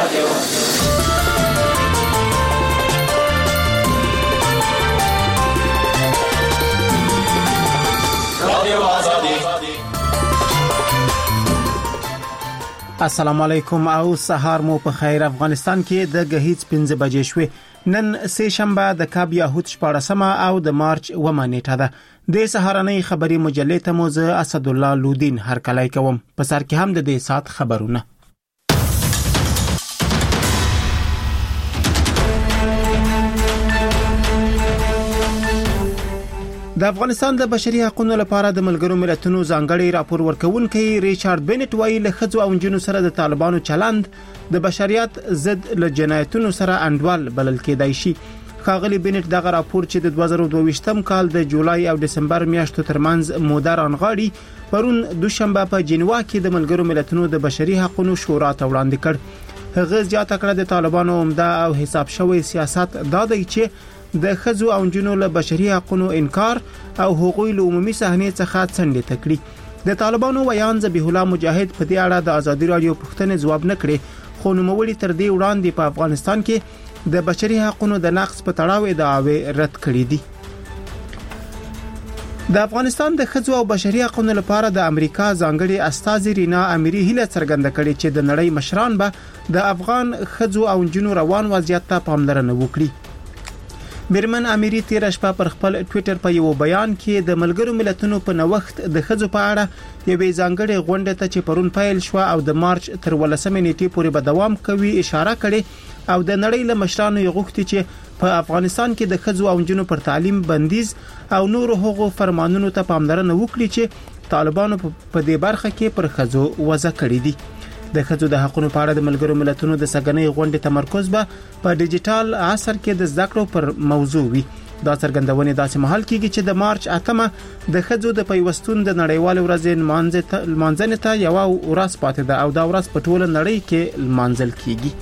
السلام علیکم او سهار مو په خیر. افغانستان کې د غهیځ 15 بجې شوې. نن سه شنبه د کاب یهود 14 او د مارچ 1 نیټه ده. د سهارنۍ خبري مجلې ته مو زه اسد الله لودین هر کله کوم. په سر کې هم د دې سات خبرونه. د افغانستان د بشري حقوقو لپاره د ملګرو ملتونو ځانګړي راپور ورکونکي ریچارډ بینټ وایي له خځو او نجونو سره د طالبانو چلند د بشریت ضد له جنایتونو سره انډول بلل کېدای شي. ښاغلي بینټ دغه راپور چې د 2022م کال د جولای او دسمبر میاشتو ترمنځ موده رانغاړي پرون دوشنبه په جنیوا کې د ملګرو ملتونو د بشري حقوقو شورا ته وړاندې کړ. هغه زیاته کړه د طالبانو عمده او حساب شوی سیاست دا دی چې د خځو او نجونو له بشري حقوقو انکار او حقوقي له عمومي صحنې څخه څنډه تکړي. د طالبانو ویان ذبیح الله مجاهد په دې اړه د ازادي رادیو پوښتنې ځواب نه کړي، خو نوموړي تر دې وړاندې په افغانستان کې د بشري حقوقو د نقض په تړاو ادعاوې رد کړې دي. د افغانستان د خځو او بشري حقوقو لپاره د امریکا ځانګړي استاذ رینا اميري هیله څرګنده کړې چې د نړۍ مشران به د افغان خځو او نجونو روان وضعیت ته پاملرنه وکړي. میرمن اميري تیر شپه پر خپل ټوئیټر په یو بیان کې د ملګرو ملتونو په نوښت د خځو په اړه یوې ځانګړې غونډه ته چې پرون پیل شو او د مارچ تر 18 نیټې پورې به دوام کوي اشاره کړې او د نړۍ له مشرانو یې غوښتي چې په افغانستان کې د خځو او نجونو پر تعلیم بندیز او نور حقوقو فرمانونو ته پاملرنه وکړي چې طالبانو په دې برخه کې پر خځو وضع کړی دي. د خځو د حقوقو په اړه د ملګرو ملتونو د سګنۍ غونډې تمرکز به په ډیجیټل عصر کې د زده کړو پر موضوع وي. دا څرګندونه داسې مهال کېږي چې د مارچ 8 د خځو د پیوستون د نړیوال ورځې لمانځنې ته یو ورځ پاتې ده او دا ورځ په ټوله نړۍ کې لمانځل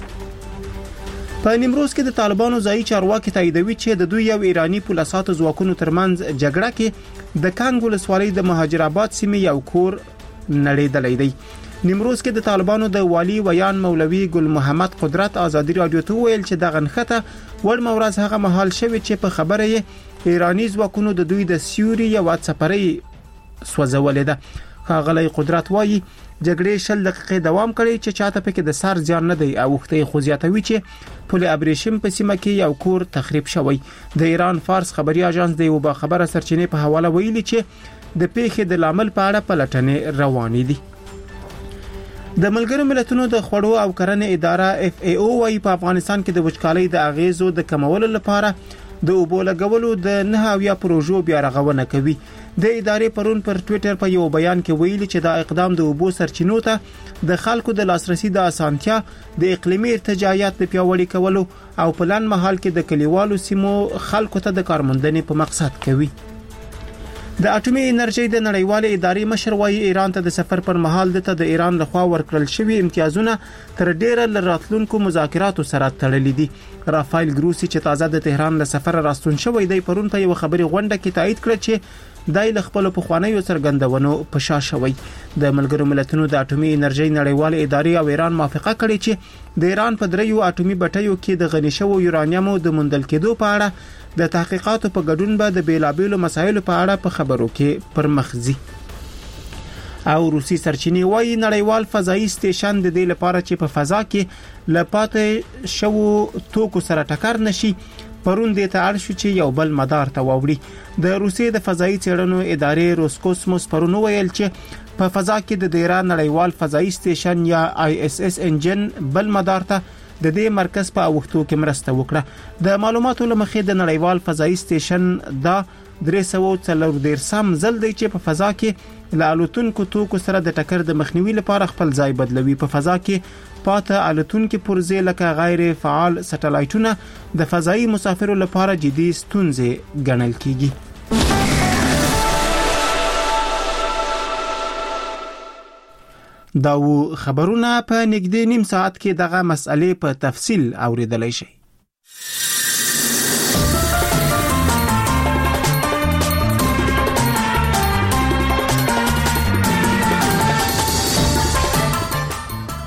کېږي. په نیمروز کې د طالبانو ځایي چارواکي تاییدوي چې د دوی یو ایرانی پولیساتو ځواکونو ترمنځ جګړه کې د کانګ ولسوالۍ د مهاجر آباد سیمې یو کور نړیدلې دی. نیمروز کې د طالبانو د والی ویان مولوی ګل محمد قدرت ازادي رادیو ته ویل چې د غنخته ور مورز هغه محل شوی چې په خبره یې ایرانی ځواکونو د دوی د سیوري یا واتسپري سوځولې ده. ښاغلی قدرت وایي جګړې 10 دقیقې دوام کړي چې چاته پکې د سر ځان نه دی او وختي خوځیاتوي چې پل ابریشم په سیمه کې یو کور تخریب شوی. د ایران فارس خبري اژانس د یو باخبره سرچینې په حواله ویلي چې د پیښې د لامل په اړه پلټنې روانې دي. د ملګرو ملتونو د خوړو او کرنې اداره FAO وايي په افغانستان کې د وچکالۍ د اغیزو د کمولو لپاره د اوبو لګولو د 9 پروژو بیا رغونه کوي. د ادارې پرون پر ټوئیټر په یو بیان کې ویلي چې دا اقدام د اوبو سرچینو ته د خلکو د لاسرسي د اسانتیا، د اقلیمي ارتجاعیت د پیاوړي کولو او په لن محل کې د کلیوالو سیمو خلکو ته د کارموندنې په مقصد کوي. د اټومي انرژي د نړیوالې ادارې مشر وايي ایران ته د سفر پر مهال د ایران لخوا ورکړل شوی امتیازونه تر ډیره لراتلونکو مذاکراتو سره تړلي دي. رافایل ګروسی چې تازه د تهران له سفر راستون شوی دی پرون په یو خبري غونډه کې تایید کړ چې دای له خپل پخوانیو څرګندونو په شا شوی. د ملګرو ملتونو د اټومي انرژي نړیوالې ادارې او ایران موافقه کړې چې د ایران په دریو اټومي بټیو کې د غني شوو یورانیمو د موندل کېدو په اړه د تحقیقاتو په ګډون به د بیلابېلو مسایلو په اړه په خبرو کې پرمخځي. او روسي سرچینې وايي نړیوال فضایي سټیشن د دې لپاره چې په فضا کې لپاتې شوو توکو سره ټکر نشي پرون د ته اړ شو چې یو بل مدار ته ووري. د روسي د فضایي څېړنو ادارې روسکوسموس پرون ویل چې په فضا کې د ایران نړیوال فضایي سټیشن یا ISS انجن بل مدار ته د دې مرکز په اوښتو کې مرسته وکړه. د معلوماتو لمخې د نړیوال فضایي سټیشن دا 340 ځل دی چې په فضا کې له الوتونکو توکو سره د ټکر د مخنیوي لپاره خپل ځای بدلوي. په فضا کې پاته الوتونکو پرزې لکه غیر فعال سټلایټونه د فضایي مسافرو لپاره جدي ستونزې ګڼل کیږي. دا خبرونه په نږدې نیم ساعت کې دغه مسئله په تفصیل اوریدلای شئ.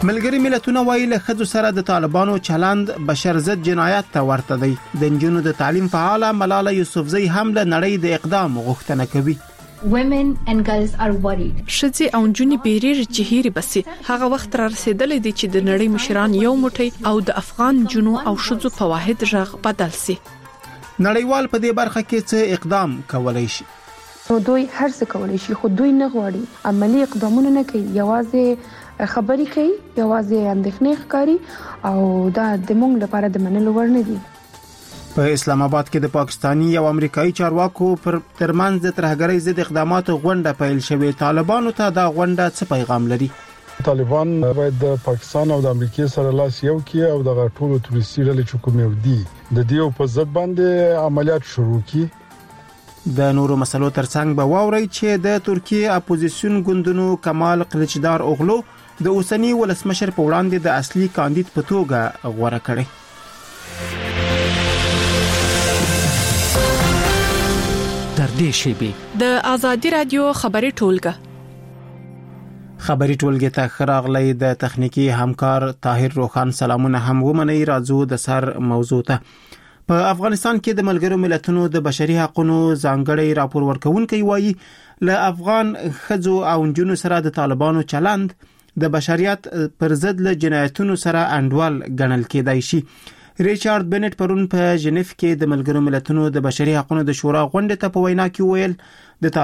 ملګری ملتونه وایي له ښځو سره د طالبانو چلند بشر ضد جنایت ته ورته دی. د نجونو د تعلیم فعاله ملاله یوسفزۍ هم له نړۍ د اقدام غوښتنه کوي. Women and girls are worried. شذي او جونی بیریر جهيري بسي هغه وخت را رسیدلې دي چې د نړۍ مشران یو موټی او د افغان جنو او شذو په واحد رغ بدل سي. نړیوال په دې برخه کې څه اقدام کولای شي؟ نو دوی هر څه کولای شي، خو دوی نه غواړي عملی اقدامونه نه کوي، یوازې خبرې کوي، یوازې اندېښنې ښکاري او دا د موږ لپاره د منلو وړ نه دي. په اسلام آباد کې د پاکستانی او امریکایي چارواکو پر ترمنځ د ترهګرۍ ضد اقداماتو غونډه پیل شوې. طالبانو ته دا غونډه څه پیغام لري؟ طالبان باید د پاکستان او د امریکا سره لاس یو کړي او د ټولو تروریستي ډلې چې کومې دي د دې په ضد باندې عملیات شروع کړي. د نورو مسلو ترڅنګ به واوري چې د ترکیه اپوزیسیون ګوندونو کمال قلیچدار اوغلو د اوسنی ولسمشر په وړاندې د اصلي کاندید په توګه غوړه کړي. تر دې شی د ازادي رادیو خبري ټولګه خبري ټولګه ته خراغلی د تخنیکی همکار طاهر روخان سلامونه هم ومني. راځو د سر موضوع ته. په افغانستان کې د ملګرو ملتونو د بشري حقوقو ځانګړی راپور ورکونکي وایي له افغان ښځو او نجونو سره د طالبانو چلند د بشریت پر ضد له جنایتونو سره انډول ګڼل کېدای شي. ریچارډ بنټ پرون په ژنیف کې د ملګرو ملتونو د بشري حقوقو د شورا غونډې ته په وینا کې ویل د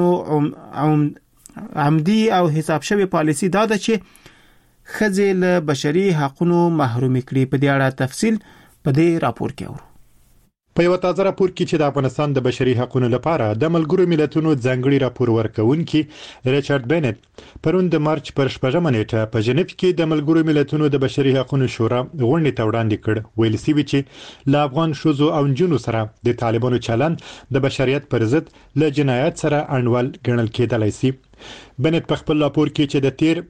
طالبانو عمدي او حساب شوی پالیسی دا ده چې ښځې له بشري حقوقو محروم کړي. په دې اړه تفصیل په دې راپور کې اورو. په یو تازه راپور کې چې د افغانستان د بشري حقوقو لپاره د ملګرو ملتونو ځانګړي راپور ورکونکي ریچارډ بنټ پرون د مارچ پر 8 نیټه په ژنیف کې د ملګرو ملتونو د بشري حقوقو شورا غونډې ته وړاندې کړ. ویل سی چې له افغان شوزو او نجونو سره د طالبانو چلند د بشریت پر ضد له جنایت سره انډول ګڼل کېدلای شي. بنټ په خپل راپور کې چې د تیر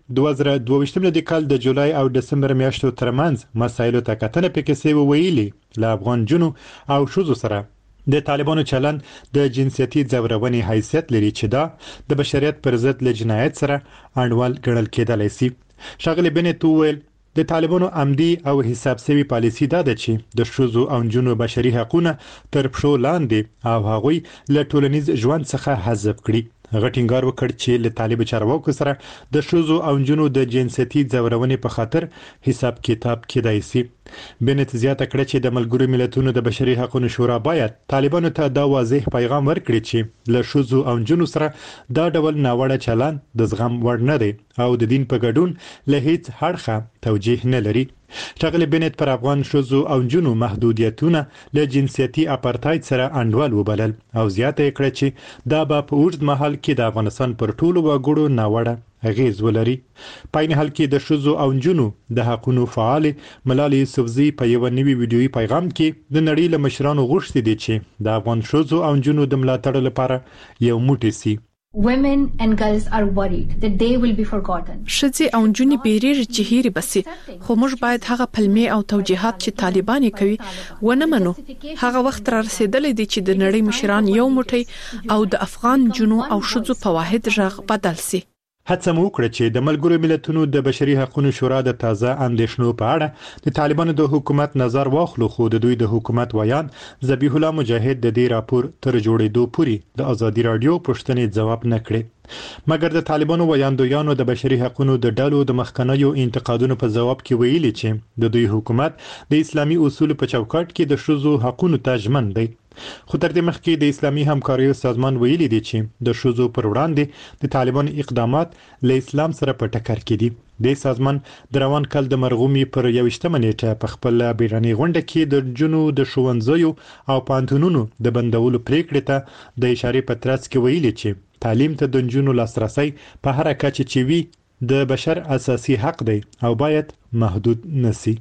2022 کال د جولای او دسمبر میاشتو ترمنځ مسایلو ته کتنه پکې سی ویلي له افغان جنو او شوزو سره د طالبانو چلند د جنسيتي ځورونې حیثیت لري چې دا د بشریت پر ضد له جنایت سره انډول ګڼل کېدلای شي. شغله بنټ ویل د طالبانو عمدي او حساب سوي پالیسی دا ده چې د شوزو او جنو بشري حقوقونه تر پښو لاندې او هغوی له ټولنیز ژوند څخه حذف کړي. غټینګار وکړ چې له طالب چارواکو سره د شوزو او جنو د جنسيتي ځورونې په خاطر حساب کتاب کېدای شي. بنټ زیاته کړه چې د ملګرو ملتونو د بشري حقوقو شورا باید طالبانو ته دا واضح پیغام ورکړي چې له شوزو او جنو سره دا ډول ناوړه چلند د زغم وړ نه دی او د دین په ګډون له هیڅ اړخه توجیه نه لري. شغله بنټ پر افغان شوزو او جنو محدودیتونه له جنسيتي اپارټاید سره انډول وبلل او زیاته کړه چې دا به په اوږد مهال کې د افغانستان پر ټولو وګړو ناوړه اغیز ولري. په این حال کې د شوزو او جنو د حقوقو فعال ملاله یوسفزۍ په یو نوي ویډیوي پیغام کې د نړۍ له مشرانو غوښتي دي چې د افغان شوزو او جنو د ملاتړ لپاره یو موټی سي. Women and girls are worried that they will be forgotten. شذي او جونی بیریر جهيري بسي خو موږ باید هغه پلمې او توجيهات چې طالبان کوي ونه منو. هغه وخت را رسیدلې دي چې د نړۍ مشران یو موټی او د افغان جنو او شذو په واحد رغ بدل سي. هڅه مو وکړه چې د ملګرو ملتونو د بشري حقوقو شورا د تازه اندېښنو په اړه د طالبانو د حکومت نظر واخلو، خو د دوی د حکومت ویان ذبیح الله مجاهد د دې راپور تر جوړېدو پورې د ازادي رادیو پوښتنې ځواب نه کړې. مګر د طالبانو ویاندویانو د بشري حقوقو د ډلو د مخکنیو انتقادونو په جواب کې ویلي چې د دوی حکومت د اسلامي اصول په چوکاټ کې د شذو حقوقو ته ژمن دی. خو تر دې مخکې د اسلامي همکاریو سازمان ویلي دی چې د شذو پر وړاندې د طالبانو اقدامات له اسلام سره په ټکر کې دي. د سازمان د روان کال د مرغومي پر 21 نیټه په خپل بیراني غونډه کې د جنو د ښوونځیو او پانتونونو د بندولو پریکړې ته د اشاره په ترڅ کې ویلي چې تعلیم ته د جنو لاسرسي په هر کچه چې وي د بشر اساسي حق دی او باید محدود نشي.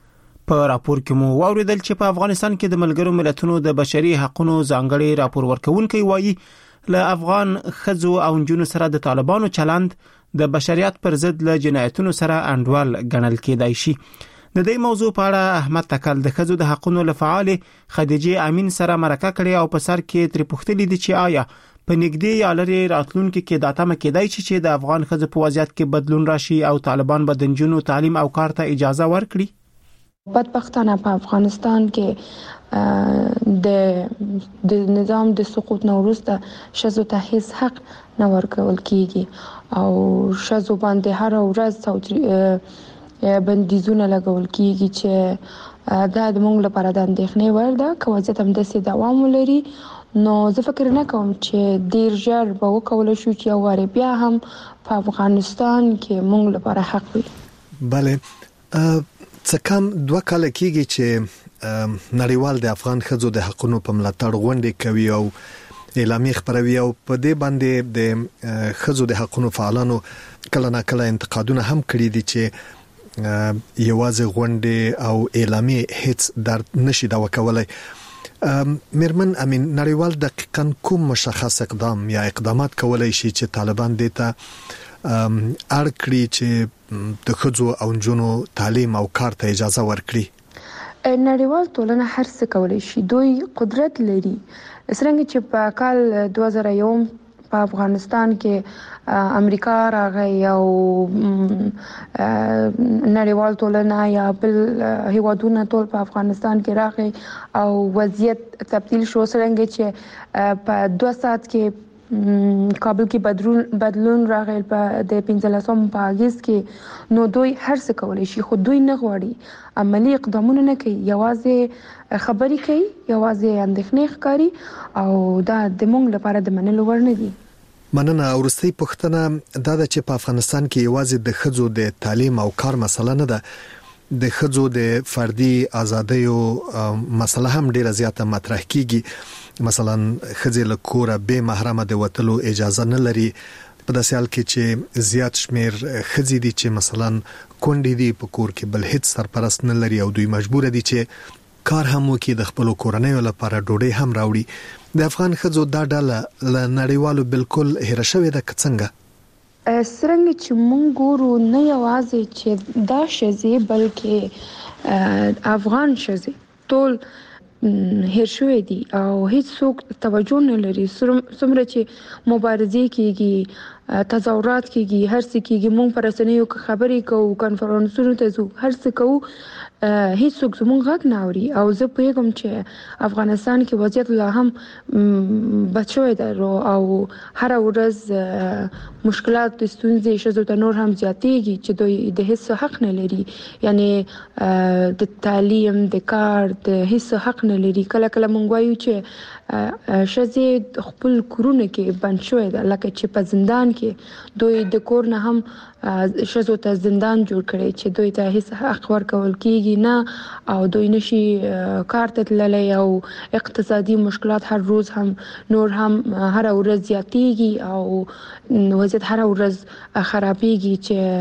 په راپور کې مو واوریدل چې په افغانستان کې د ملګرو ملتونو د بشري حقوقو ځانګړي راپور ورکونکي وایي له افغان ښځو او نجونو سره د طالبانو چلند د بشریت پر ضد له جنایتونو سره انډول ګڼل کېدای شي. د دې موضوع په اړه احمد تکل د ښځو د حقوقو لپاره خدیجه امین سره مرکه کړې او په سر کې تر پوښتنې دي چې آیا په نږدې یا لري راتلونکو کې د اتمه کېدای چې د افغان ښځو په وضعیت کې بدلون راشي او طالبان به د نجونو تعلیم او کار ته اجازه ورکړي. بدبختانه په افغانستان کې د نظام د سقوط نه وروسته ښځو ته هیڅ حق نه ورکول کیږي او ښځو باندې هر ورځ بندیزونه لګول کیږي چې دا د موږ لپاره د اندېښنې وړ ده. که وضعیت همداسې دوام ولري نو زه فکر نه کوم چې ډیر ژر به وکولای شو چې واره بیا هم په افغانستان کې موږ لپاره حق وي. بله څه کم 2 کال کېږي چې نړیوال د افغان ښځو د حقونو په ملاتړ غونډې کوي او اعلامیه خپروي او په دې باندې د ښځو د حقونو فعالانو کله نه کله انتقادونه هم کړي دي چې یوازې غونډې او اعلامیه هیڅ درد نشي دا وکولای. میرمن امین نړیوال دقیقاً کوم مشخص اقدام یا اقدامات کولای شي چې طالبان دته اړ کړي چې د ښځو او نجونو تعلیم او کار ته اجازه ورکړي؟ نړیوال ټولنه هر څه کولای شي، دوی قدرت لري. څنګه چې په کال 2001 په افغانستان کې امریکا راغی او نړیوال ټولنه یا بل هیوادونه ټول په افغانستان کې راغی او وضعیت تبدیل شو. څنګه چې په 2 ساعت کې کابل کې بدلون راغی په د 15 په اگست کې، نو دوی هر څه کولای شي خو دوی نه غواړي عملی اقدامونه نه کوي، یوازې خبري کوي، یوازې اندېښنې ښکاري او دا د موږ لپاره د منلو وړ نه دي. مننه. ورستۍ پوښتنه دا ده چې په افغانستان کې یوازې د ښځو د تعلیم او کار مسله نه ده، د ښځو د فردي ازادیو مسله هم ډیره زیاته مطرح کیږي. مثلا ښځې له کوره به محرمه د وتلو اجازه نه لري، په داسې حال کې چې زیات شمیر ښځې دي چې مثلا کونډې دي په کور کې بل هیڅ سرپرست نه لري او دوی مجبور دي چې کار هم وکړي، د خپل کورنۍ لپاره ډوډۍ هم راوړي. د افغان ښځو دا ډله له نړیوالو بالکل هېره شوې ده که څنګه؟ څنګه چې موږ ګورو نه یوازې چې دا ښځې بلکې افغان ښځې ټول هیر شوې دي او هیڅ څوک توجه نه لري. څومره چې مبارزې کیږي، تظاهرات کیږي، هر څه کیږي، موږ پر رسنیو کې خبرې کوو، کانفرنسونو ته ځو، هر څه کوو، هیڅ څوک زموږ غږ نه اوري. او زه پوهیږم چې افغانستان کې وضعیت لا هم بد شوی دی او هر ورځ مشکلات د ستونزې ښځو ته نور هم زیاتېږي چې دوی د هیڅ حق نه لري، یعنی د تعلیم، د کار، د هیڅ حق نه لري. کله کله موږ وایو چې ښځې خپل کورونه کې بند شوی ده، لکه چې په زندان کې دوی د کور نه هم ښځو ته زندان جوړ کړي چې دوی ته هیڅ حق ورکول کیږي نه او دوی نشي کار ته تللی او اقتصادي مشکلات هر روز هم نور هم هر ورځ زیاتېږي او وضعیت هر ورځ خرابېږي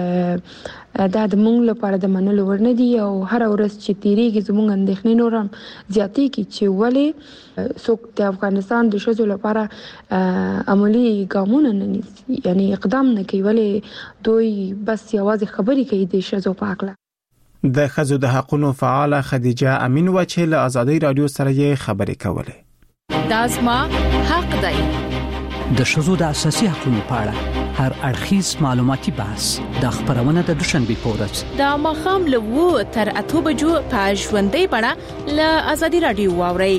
چې دا د موږ لپاره د منلو وړ نه دي. او هر ورځ چې تیریږي زموږ اندېښنې نور هم زیاتېږي چې ولې څوک د افغانستان د ښځو لپاره عملي ګامونه نه نیسي، یعنی اقدام نه کوي، ولې دوی بس یوازې خبرې کوي د ښځو په اړه. د ښځو د حقونو فعال خدیجه امین و چې له ازادي رادیو سره یې خبرې کولې. دا زما حق دی. د ښځو د اساسي حقونو په اړه هر اړخیز معلوماتي بحث د خبرونه د دوشنبه په ورځ د ماښام له 2 تر 8 بجو په ژوندۍ بڼه له ازادي رادیو واورئ.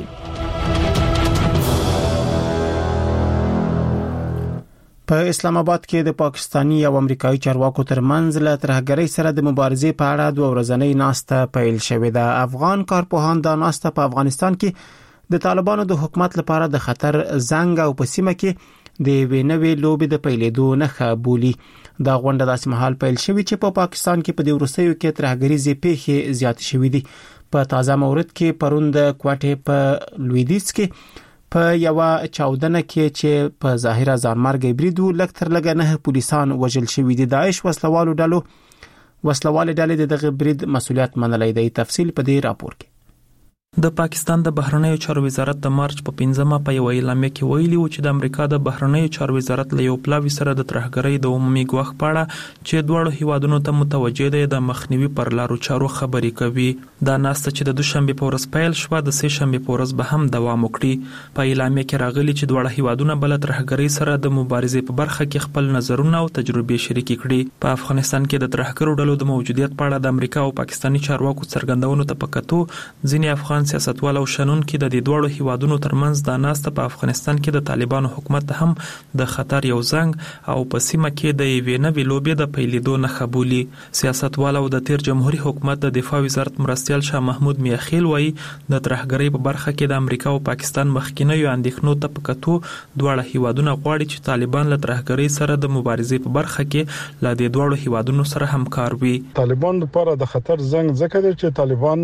په اسلام آباد کې د پاکستانی او امریکایي چارواکو ترمنځ له ترهګرۍ سره د مبارزې په اړه 2 ورځنۍ ناسته پیل شوې ده. افغان کارپوهان د ناسته په افغانستان کې د طالبانو د حکومت لپاره د خطر زنګ او په سیمه کې د وینوي لوبي د پیلېدو نه بولي. دا غونډه داسې مهال پیل شوې چې په پاکستان کې په دورسیو کې ترهګریزي پیښې زیات شوې دي. په تازه مورد کې پروند کوټه په لویدیځ کې په یو چاودنه کې چې په ظاهره ځانمرګ بریدو لکتر لګ نه پولیسان وژل شوې دي. داعش وسلوال ډلې دغه برید مسولیت منلای دی. تفصیل په دې راپور کې. د پاکستان د بهرنیو چارو وزارت د مارچ په 15مه په یو اعلامیه کې ویلي و چې د امریکا د بهرنیو چارو وزارت له یو پلاوي سره د ترهګرۍ د عمومي ګواښ پاړه چې دواړو هیوادونو ته متوجه دی د مخنیوي پر لارو چارو خبرې کوي. دا ناسته چې د دوشنبه په ورځ پیل شوه د سه شنبه په ورځ به هم دوام وکړي. په اعلامیه کې راغلي چې دواړه هیوادونه بل ترهګرۍ سره د مبارزې په برخه کې خپل نظرونه او تجربې شریک کړي. په افغانستان کې د ترهګرو ډلو د موجودیت په اړه د امریکا او پاکستاني چارواکو څرګندونو ته پکاتو ځینې افغان سیاستوال او شنونکو د دې دوړو هیوادونو ترمنځ د ناسته په افغانستان کې د طالبانو حکومت هم د خطر یو زنګ او په سیمه کې د یوې نوې لوبې د پیلېدو نښه بولي. سیاستوال او د تیر جمهوریت حکومت د دفاع وزارت مرستیال شاه محمود میاخیل وایي د ترهګرۍ په برخه کې د امریکا او پاکستان مخکینیو اندېښنو ته پکاتو دواړه هیوادونه غواړي چې طالبان له ترهګرۍ سره د مبارزې په برخه کې له دې دوړو هیوادونو سره همکار وي. طالبان لپاره د خطر زنګ ځکه چې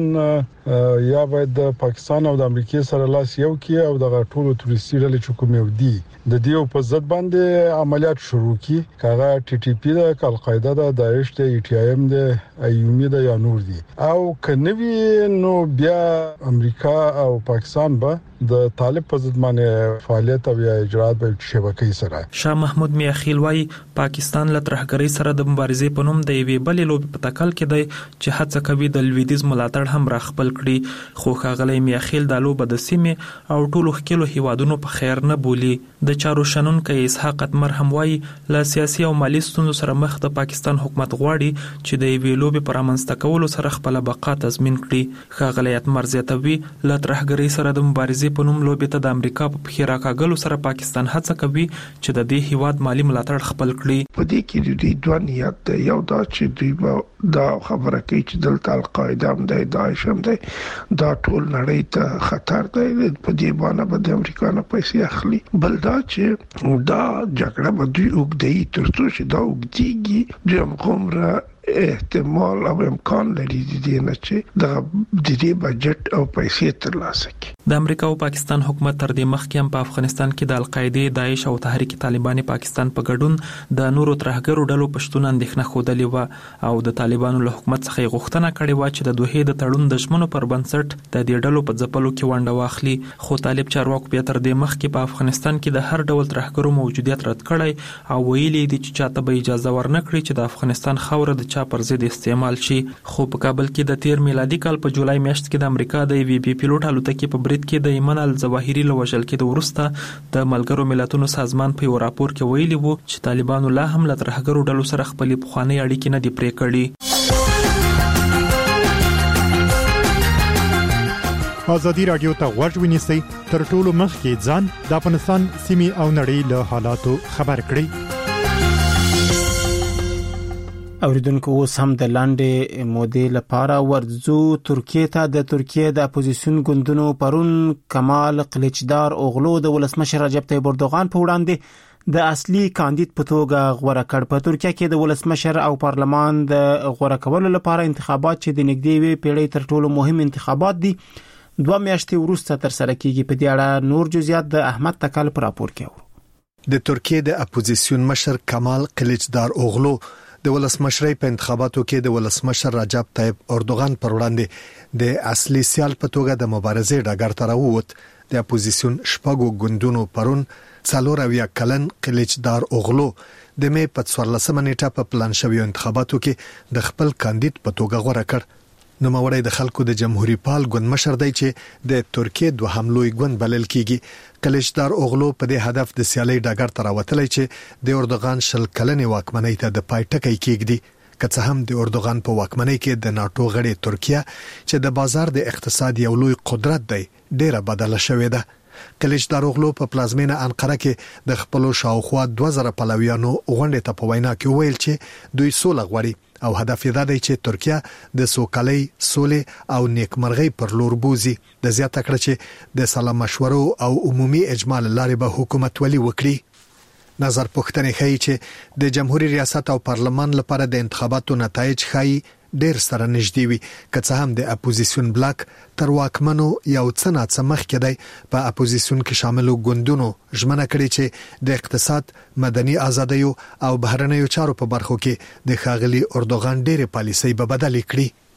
طالبان یا باید د پاکستان او د امریکا سره لاس یو کې او د ټولو تروریستي ډلې چې کوم یو دي د دیو په ضد باندې عملیات شروع کی کاغه ټي ټي پی د القاعده د داعش د ای ټي ایم د ایومي د یا نور دي او کنوي نو بیا امریکا او پاکستان به د طالب په ضد باندې فعالیت او اجرات به شبکې سره. شاه محمود میاخیل وايي پاکستان له ترهګرۍ سره د مبارزې په نوم د یوې بلې لوبې په تکل کې دی چې هڅه کوي د لویدیز ملاتړ هم راخپل کړي. خو ښاغلی میاخیل د لوبه د سیمې او ټولو ښکلو هیوادونو په خیر نه بولي. د چارو شنونکي اسحاق اتمر هم وايي له سیاسي او مالی ستونزو سره مخ د پاکستان حکومت غواړي چې د یوې لوبې پر رامنځته کولو سره خپل بقا تضمین کړي. ښاغلی اتمر زیاتوي له ترهګرۍ سره د مبارزې په نوم لوبې ته د امریکا په پخې راکاږلو سره پاکستان هڅه کوي چې د دې هیواد مالی ملاتړ خپل کړي. په دې کې د دې دوه نیت یو دا چې دوی دا خبره کوي چې دلته القاعده هم دی داعش هم دی دا ټول نړۍ ته خطر دی په دې باندې به د امریکا نه پیسې اخلي. بل دا چې دا جګړه به دوی وګړي ترڅو چې دا وګړي د عمره احتمال او امکان لري د دې نه چې د دې بجټ او پیسې ترلاسه کړي. د امریکا او پاکستان حکومت تر دې مخکې هم په افغانستان کې د القاعده، داعش او تحریک طالبان پاکستان په ګډون د نورو ترهګرو ډلو پښتون اندېښنه خوده لیوه او د طالبانو له حکومت څخه غوښتنه کړې و چې د دوه د تړون د ژمنو پر بنسټ د دې ډلو په ځپلو کې ونډه واخلي. خو طالب چارواکو بیا تر دې مخکې په افغانستان کې د هر ډول ترهګرو موجودیت رد کړی او ویلي دي چې چاته به اجازه ورنکړي چې د افغانستان خاوره د چا پر ضد استعمال شي. خو په کابل کې د تیر میلادي کال په جولای میاشت کې د امریکا د وی بي پیلوټ الوتکې په برید کې د ایمن الظواهري له وژل کېدو وروسته د ملګرو ملتونو سازمان په یو راپور کې ویلي وو چې طالبانو لا هم له ترهګرو ډلو سره خپلې پخوانۍ اړیکې نه دي پرې کړې. ازادي رادیو ته غوږ ونیسئ تر ټولو مخکې ځان د افغانستان سیمې او نړۍ له حالاتو خبر کړئ. اوریدونکو اوس هم د لاندې مودې لپاره ورځو ترکیه ته. د ترکیه د اپوزیسیون ګوندونو پرون کمال قلیچدار اوغلو د ولسمشر رجب طیب اردوغان په وړاندې د اصلي کاندید په توګه غوړه کړ. په ترکیه کې د ولسمشر او پارلمان د غوړه کولو لپاره انتخابات چې د نږدې وی پیړۍ تر ټولو مهم انتخابات دي 2 میاشتې وروسته تر سره کیږي. په دې اړه نور جزئیات د احمد تکل پر راپور کې. د ترکیه د اپوزیسیون مشر کمال قلیچدار اوغلو د ولسمشرۍ په انتخاباتو کې د ولسمشر رجب طیب اردوغان پر وړاندې د اصلي سیال په توګه د مبارزې ډګر ته راووت. د اپوزیسیون شپږو ګوندونو پرون 40 کلن قلیچدار اوغلو د مې په 14 نیټه په پلان شوی انتخاباتو کې د خپل کاندید په توګه غوړه کړ. نوموړی د خلکو د جمهوریت پال ګوند مشر دی چې د ترکیه دوهم لوی ګوند بلل کیږي. قلیچدار اوغلو په دې هدف د سیالي ډګر ته راوتلی چې د اردوغان 10 کلنې واکمنۍ ته د پای ټکی کېږدي. که څه هم د اردوغان په واکمنۍ کې د ناتو غړي ترکیه چې د بازار د اقتصاد یو لوی قدرت دی ډیره بدله شوې ده. قلیچدار اوغلو په پلازمینه انقره کې د خپل شاوخوا 2000 پلویانو غونډې ته په وینا کې ویل چې دوی سوله غواړي او هدف یې دا دی چې ترکیه د سوکالۍ، سولې او نیکمرغۍ پر لور بوزي. د زیاته کړ چې د سلا مشورو او عمومي اجماع لارې به حکومت ولي وکړي. نظر پوښتنې ښیي چې د جمهوریت ریاست او پارلمان لپاره د انتخاباتو نتایج ښیي ډیر سره نږدې وي. که څه هم د اپوزیسیون بلاک تر واکمنو یو څه ناڅه مخکې دی په اپوزیسیون کې شاملو ګوندونو ژمنه کړې چې د اقتصاد، مدني ازادیو او بهرنیو چارو په برخو کې د ښاغلي اردوغان ډېرې پالیسۍ به بدلې کړي.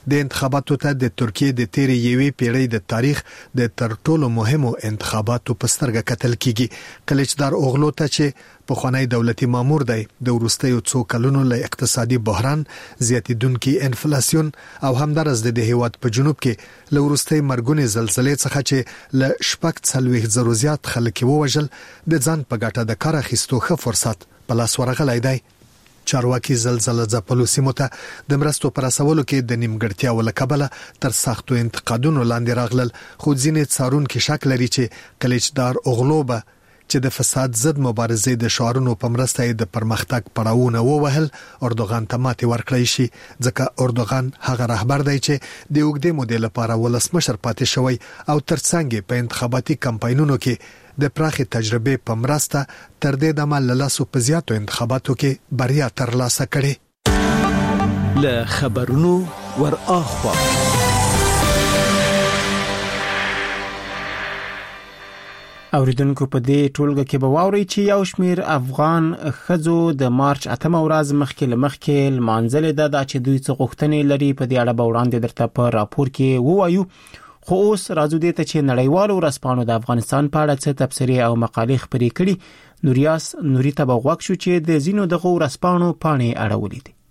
د انتخاباتو ته د ترکیه د تیرې یوې پیړۍ د تاریخ د تر ټولو مهمو انتخاباتو په سترګه کتل کیږي. کلچدار اوغلو ته چې په خوانی دولتي مامور دی د ورستیو څو کلونو له اقتصادي بحران، زیاتیدونکو انفلیسیون او همدارس د هیواد په جنوب کې له ورستي مرګونې زلزلې څخه چې له شپږ څلويخ زرو زیات خلک ووژل د ځان په ګټه د کار اخیستو ښه فرصت په لاس ورغلی دی. چارواکي زلزلہ ځپلو سیمو ته د مرستو پر اسولو کې د نیمګړتیا ولکبله تر سختو انتقادونو لاندې راغلل، خو ځینې څارونکو شک لري چې کلچدار اوغلوبه چې د فساد ضد مبارزې د شعارونو په مرسته د پرمختګ پړاوونه ووهل اردوغان ته ماتې ورکړی شي، ځکه اردوغان هغه رهبر دی چې د اوږدې مودې لپاره ولسمشر پاتې شوی او ترڅنګ په انتخاباتي کمپاینونو کې د پراخي تجربه په مرسته تر دې د عمل لاسو په زیاتو انتخاباتو کې بریا ترلاسه کړي. له خبرونو ور اخوا اوریدونکو په دې ټولګه کې به واوري چې یو شمیر افغان خزو د مارچ 8 ورځ مخکې لمانځل د چې دوی څه غوښتنې لري په دې اړه به وړاندې درته په راپور کې ووایو. خو اوس راځو دې ته چې نړیوالو ورځپاڼو د افغانستان په اړه څه تبصرې او مقالې خپرې کړي. نوري ته به غوښ شو چې د زینو دغه ورځپاڼو پاڼې اړولې دي.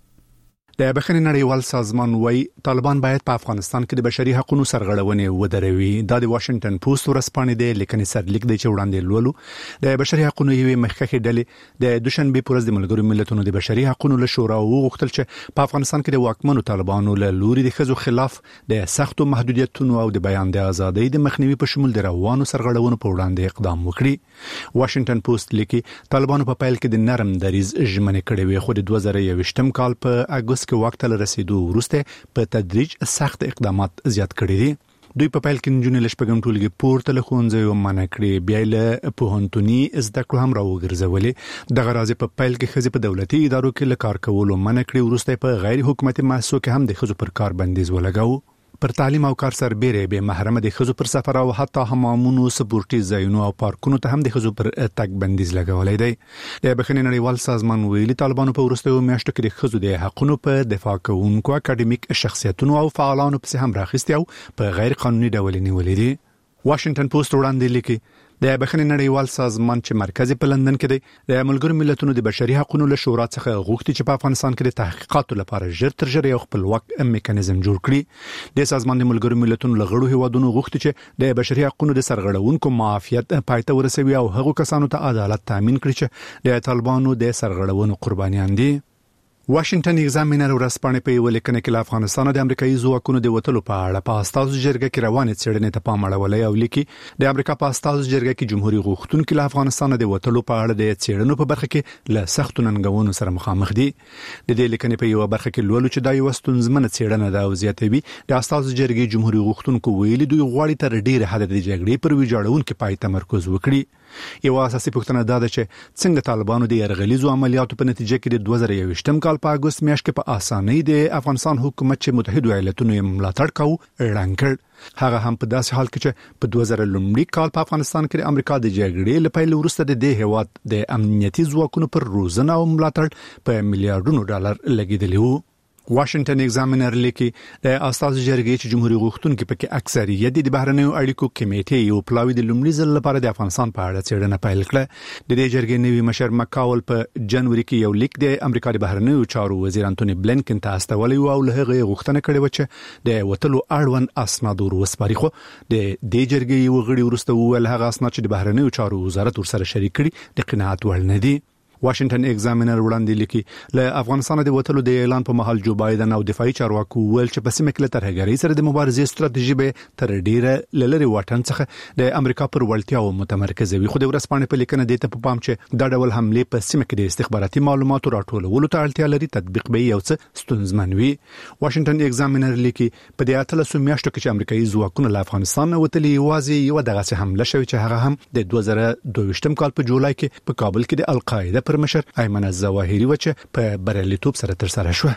د بخښنې نړیوال سازمان وايي طالبان باید په افغانستان کې د بشري حقوقو سرغړونې ودروي. د واشنگټن پوسټ ورځپاڼې د لیکنې سرلیک دی چې وړاندې لولو د بشري حقوقو یوې مخکښې ډلې د دوشنبه پورز د ملګرو ملتونو د بشري حقوقو له شورا وغوښتل چې په افغانستان کې د واکمنو طالبانو له لوري د خزو خلاف د سختو محدودیتونو او د بیان د ازادۍ د مخنیوي په شمول د روانو سرغړونو په وړاندې اقدام وکړي. واشنگټن پوسټ لیکي طالبانو په پیل کې د نرم دریز ژمنې کړې وې، خو د 2021 کال په اگست کې وخت له رسیدو وروسته په تدریج سخت اقدامات زیات کړي دي. دوی په پیل کې نجونې لشپږم ټولګي پورته له ښوونځیو منع کړې، بیا له پوهنتوني زده کړو هم راوګرځولې. دغه راځي په پیل کې خزي په دولتي ادارو کې له کار کولو منع کړې، وروسته په غیر حکومتي مؤسسو کې هم د خزو پر کار بندیز ولګاو. پر تعلیم او کار سربېره به محرمه د خزو پر سفر او حتی حمامونو سپورتي ځایونو او پارکونو ته هم د خزو پر تګ بندیز لګولای دی. د بخښنې نړیوال سازمان ویلي طالبانو په وروستیو میاشتو کې د خزو د حقوقو په دفاع کوونکو اکاډمیک شخصیتونو او فعالانو په هم راخستي او په غیر قانوني ډول نیولې دي. واشنگټن پوسټ وړاندې لیکي د بخښنې نړیوال سازمان چې مرکزي په لندن کې دی د ملګرو ملتونو د بشري حقوقو له شورا څخه غوښتي چې په افغانستان کې د تحقیقاتو لپاره ژر تر ژره یو خپلواک میکانیزم جوړ کړي. د سازمان د ملګرو ملتونو له غړو هیوادونو غوښتي چې د بشري حقوقو د سرغړونکو معافیت پایته ورسوي او هغو کسانو ته عدالت تضمین کړي چې د طالبانو د سرغړونو قربانیان دي. واشنگټن ایگزامینر ورځپاڼې په یو لیکنه کې له افغانستان د امریکایي ځواکونو د وټلو په اړه په استازو جرګه کې روانې څېړنې ته پام اړولی او لیکي د امریکا په استازو جرګه کې جمهوریت غوښتونکو له افغانستان د وټلو په اړه د څېړنو په برخه کې له سختو ننګونو سره مخامخ دي. د دې لیکنې په یو برخه کې لولو چې دا یو ستونزمنه څېړنه ده او زیاتوي د استازو جرګې جمهوریت غوښتونکو ویلي دوی غواړي تر ډیره حد د جګړې پر ویجاړونکو پای تمرکز وکړي. یو اساسي پوښتنه دا ده چې څنګه طالبانو د یرغلیزو عملیاتو په نتیجه کې د 2021 کال په اگست میاشت کې په اسانۍ د افغانستان حکومت چې متحده ایالاتونو یې ملاتړ کاوه اعلان کړ. هغه هم په داسې حال کې چې په 2000 کال په افغانستان کې د امریکا د جګړې له پیل وروسته د دې هیواد د امنیتي ځواکونو پر روزنه او ملاتړ په میلیارډونو ډالر لګیدلی وو. واشنگټن ایگزامینر لیکي د استازو جرګې چې جمهوریت غوښتونکو پکې اکثریت د بهرنیو اړیکو کمیټې یو پلاوی د لومړي ځل لپاره د افغانستان په اړه څېړنه پیل کړه. د دې جرګې نوي مشر مکاول په جنوري کې یو لیک د امریکا د بهرنیو چارو وزیر انټونی بلینکن ته استولی او له هغه غوښتنه کړې و چې د وټلو اړوند اسناد وروسپاري. خو د دې جرګې یو غړي ورسته وویل هغه اسناد چې د بهرنیو چارو وزارت ورسره شریک کړي د قناعت وړ نه دي. واشنگټن ایگزامینر وړاندې لیکي له افغانستان د وټلو د اعلان په مهال جو بایدن او دفاعي چارواکو ویل چې په سیمه کې ترهګرۍ سره د مبارزې ستراتیژي به تر ډیره لری واټن څخه د امریکا پر وړتیا او متمرکز وي. خو د ورځپاڼې په لیکنه د ته په پام چې دا ډول حمله په سیمه کې د استخباراتي معلوماتو راټولولو ته اړتیا لري تطبیق به یو څه ستونزمن وي. واشنگټن ایگزامینر لیکي په دې اتلسو میاشتو کې چې امریکایي ځواکونه له افغانستان وتلي یوازې یو دغه حمله شوې چې هغه هم د 2022 کال په جولای کې په کابل کې د القاعده پر مشر ایمن الظواهری و چې په بریالیتوب سره تر سره شو.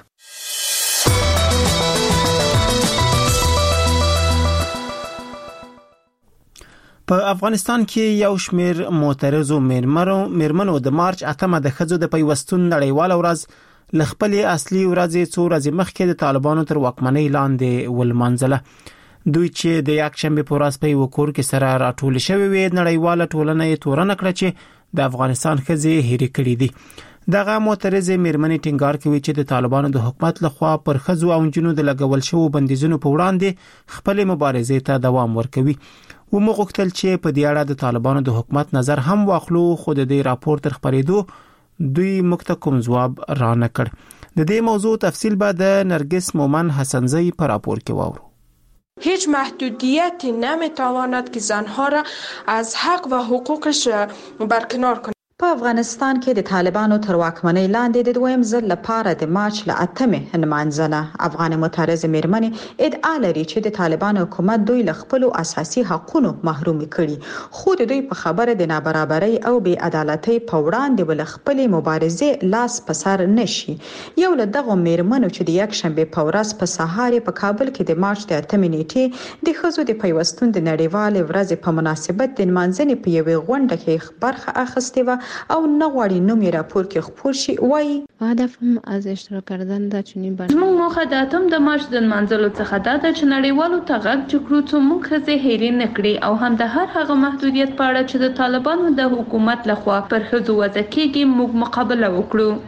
په افغانستان کې یو شمیر معترضو میرمنو د مارچ 8 د خزو د پیوستون نړیواله ورځ لخپلې اصلي ورځې څو ورځې مخکې د طالبانو تر واکمنۍ لاندې ولمانځله. دوی چې د یک شنبه په ورځ په یو کور کې سره راټول شوی وي نړیواله ټولنه یې تورن کړ چې د افغانستان ښځې هېرې کړې دي. دغه معترضه میرمنې ټینګار کوي چې د طالبانو د حکومت لخوا پر ښځو او نجونو د لګول شوو بندیزونو په وړاندې خپل مبارزې ته دوام ورکوي. ومغوښتل چې په دې اړه د طالبانو د حکومت نظر هم واخلو، خو د دې راپور تر خبرېدو دوی مکته کوم جواب را نه کړ. د دې موضوع تفصیل به د نرگس مومن حسنزی په راپور کې واورو. هیچ محدودیتی نمیتواند که زنها را از حق و حقوقش برکنار کند. په افغانستان کې د طالبانو تر واکمنۍ لاندې د دویم ځل لپاره د مارچ له 8مې نمانځنه افغان معترض میرمنې ادعا لري چې د طالبانو حکومت دوی له خپل اساسي حقوقو محروم کړي، خو د دوی په خبره د نابرابرۍ او بې عدالتۍ په وړاندې ول خپل مبارزې لاس په سر نشي. یو له دغه میرمنو چې د یک شنبه په ورځ په سهار په کابل کې د مارچ د 8مې نیټې د ښځو د پیوستون د نړیوال ورځ په مناسبت د نمانځنې په یوه غونډه کې برخه اخیستې و او نه غواړي نوم یې راپور کې خپور شي. وایي هدفم از اشتراک کردن در چنین برنامه زموږ موخه د اتم د مارچ د نمانځلو څخه دا ده چې نړیوالو ته غږ چکرو څو موږ ښځې هېرې نه کړي او هم د هر هغه محدودیت په اړه چې د طالبانو د حکومت لخوا پر ښځو وضع کېږي موږ مقابله وکړو.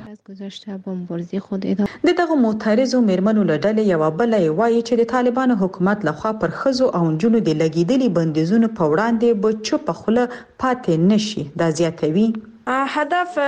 د دغه معترضو میرمنو له ډلې یوه بله یې وایي چې د طالبانو حکومت لخوا پر ښځو او نجونو د لګېدلي بندیزونو په وړاندې به چوپه خوله پاتې نشي. دا زیاتوي هدف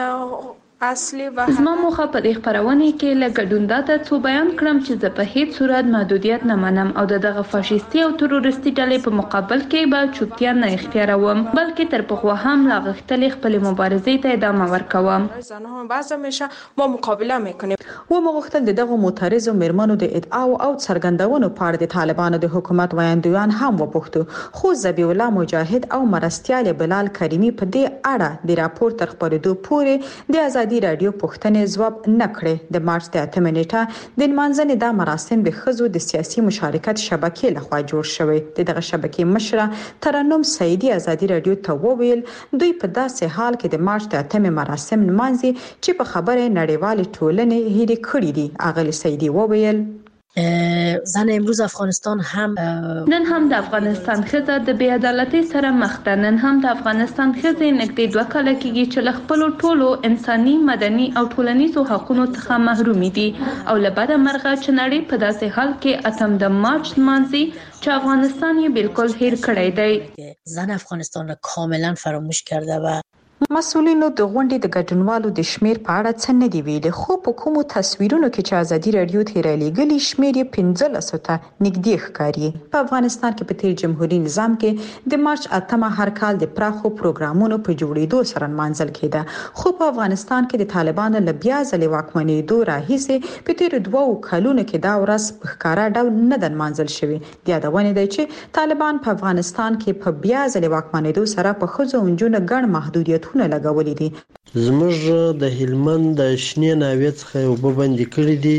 اصلي و زما موخه په دې خبرونه کې لګډون دا څو بیان کړم چې زه په هیڅ صورت محدودیت نه منم او دغه فاشیستي او تروریستي ډلې په مقابل کې به چوپتیا نه اختیاروم، بلکې تر پخوا هم لا غښتلې خپل مبارزې ته ادامه ورکوم. زنها بعضی میشه ما مقابله میکنیم. و مغوښتل دغه معترضو میرمنو د ادعا او څرګندونو په اړه د طالبانو د حکومت وایندویان هم وپوښتو، خو ذبیح الله مجاهد او مرستیال بلال کریمی په دې اړه د راپور تر خبرېدو پورې د ازادي رادیو پوښتنې ځواب نه کړې. د مارچ د 8مې نیټه د نمانځنې د مراسم د ښځو د سیاسي مشارکت شبکې لخوا جوړ شوی. دغه شبکې مشره ترنم سعیدي ازادي رادیو ته وویل دوی په داسې حال کې د مارچ د 8مې مراسم نمانځي چې په خبره نړیوال ټولنې هېرې کړې دي. اغلی سعیدي وویل زن امروز افغانستان هم نن هم د افغانستان ښځه د بې عدالتۍ سره مخ ده. نن هم د افغانستان ښځې نږدې 2 کاله کېږي چې له خپلو ټولو انساني، مدني او ټولنیزو حقونو څخه محرومې دي او له بده مرغه چې نړۍ په داسې حال کې 8 د مارچ نمانځي چې افغانستان یې بالکل هېر کړی دی. زن افغانستان را کاملا فراموش کرده و مسؤلینو د غونډې د ګډونوالو د شمیر په اړه څه نه دی ویلي، خو په کومو تصویرونو کې چې ازادي رادیو ته رالیږلي شمیر یې 1500 ته نږدې ښکاري. په افغانستان کې په تیر جمهوریت نظام کې د مارچ 8مه هر کال د پراخو پروګرامونو په جوړېدو سره نمانځل کېده، خو په افغانستان کې د طالبانو له بیا ځلې واکمنېدو راهیسې په تیر 2 کلونو کې دا ورځ په ښکاره ډول نه ده نمانځل شوې. د یادونې دی چې طالبان په افغانستان کې په بیا ځلې واکمنېدو سره په ښځو او نجونو ګڼ محدودیتونه لګولې دي. زموږ د هلمند د شنې ناوې څخه یو بندي کړی دي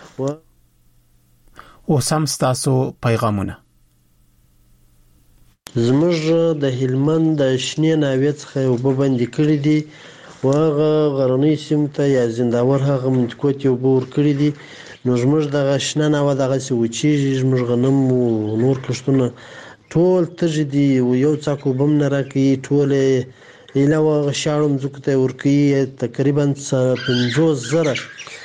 او سم ستاسو پیغامونه. زموږ د هلمند د شنې ناوې څخه یو بندي کړی دي او هغه غرنۍ سیمه ته یا زنداور هغه منطقو ته وبور کړی دي. نو زموږ د شنه ناوې دغه سوچي زموږ غنم او نور کښتونه ټول ترې دي او یو څاکو بم نه راکې ټول ایله شاړم ځکه ورکی تقریبا 50,000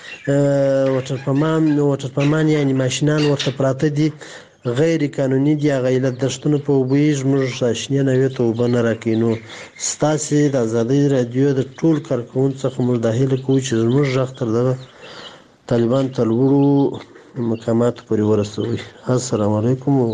وټرپمان یعنی ماشینان ورته پراته دي غیر قانوني دي. غیله دشتونه په وبېج موږ شنه نوې ته وبنه راکې. نو ستاسو د ازادي رادیو د ټول کارکون څخه موږ د هیله کوو چې زموږ ځخ تر دغه طالبان تلورو مقامات پورې ورسوي. السلام علیکم.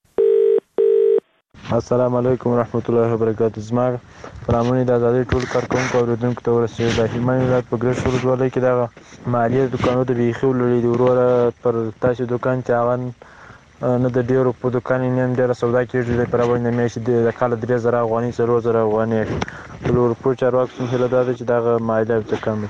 السلام علیکم ورحمت الله وبرکاته. زما پرامونی د ازادي ټول کارکونکو اوریدونکو ته ورسېږي. د هلمند ولایت په ګرشت ولسوالۍ کې دغه مالیې دکانو د بیخي ولړي د وروره پر تاسو دکان چې هغه نه د ډیرو په دکان یې نیم ډیره سودا کېږي د پرابل نه میشي د کال 3000 افغانۍ 4000 افغانۍ ټول پر چارواکو څخه هله ده چې دغه مالیه ته کم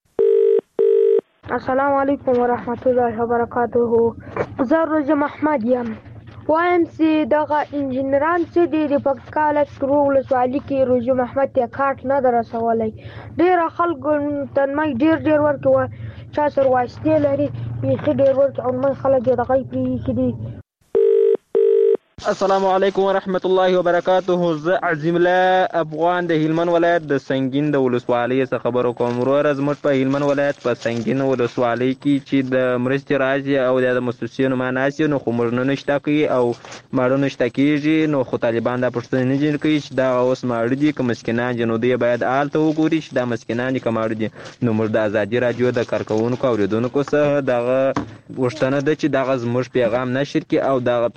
کړي. السلام علیکم ورحمت الله وبرکاته. زه روزه محمد یم. وایم چې دغه انجنیران چې د پکتیکا ولایت ولسوالۍ کې روزه محمد ته کارت نه درسولی. ډېر خلکو تنمای ډېر ورکوي چا سره واسطه لري بیخي ډېر ورته عمومي خلک یې دغه پرېښي دي. السلام علیکم ورحمت الله وبرکاته. زه عظیم الله افغان د هلمند ولایت د سنگین د ولسوالۍ څخه خبرو کوم. وروره زموږ په هلمند ولایت په سنگین ولسوالۍ کې چې د مرستې راځي او د مسؤلیتونو معناسي نو خو موږ نه نشته کوي او ماړو نشته کیږي نو خو طالبان دا پښتنه نه جوړ کوي چې دا اوس ماړو دي که مسکینان جنودي باید آلته وګوري چې دا مسکینان دي که ماړو دي. نو موږ د ازادي رادیو د کارکونکو او اوریدونکو څخه دغه غوښتنه ده چې دغه زموږ پیغام نشر کړي او دغه